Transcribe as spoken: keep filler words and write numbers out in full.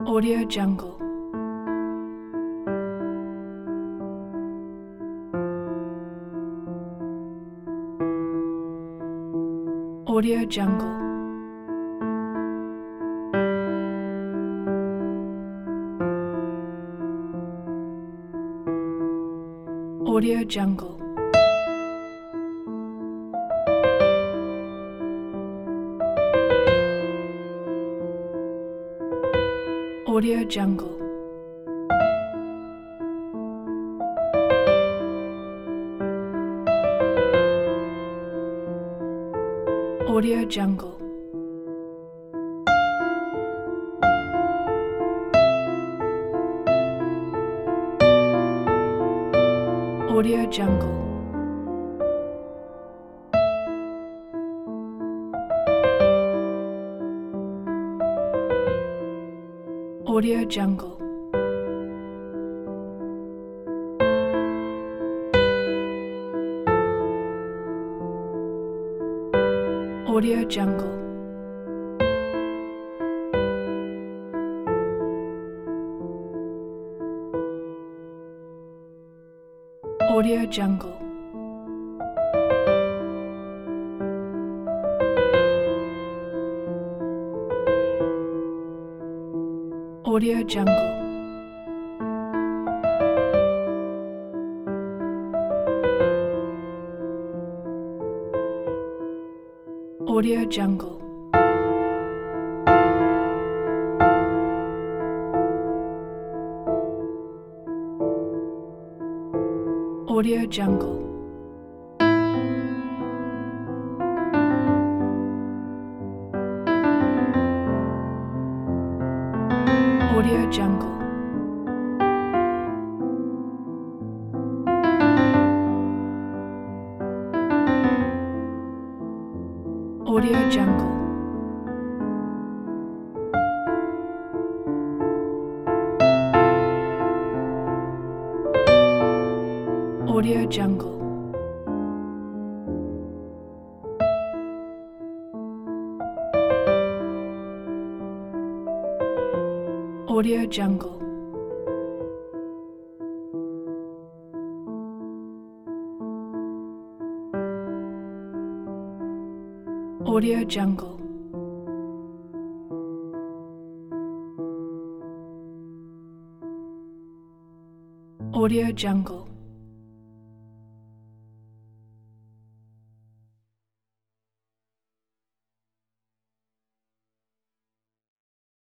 Audio Jungle. Audio Jungle. Audio Jungle. Audio Jungle. Audio Jungle. Audio Jungle. Audio Jungle. Audio Jungle. Audio Jungle. Audio Jungle. Audio Jungle. Audio Jungle. Audio Jungle. Audio Jungle. Audio Jungle. Audio Jungle. Audio Jungle. Audio Jungle.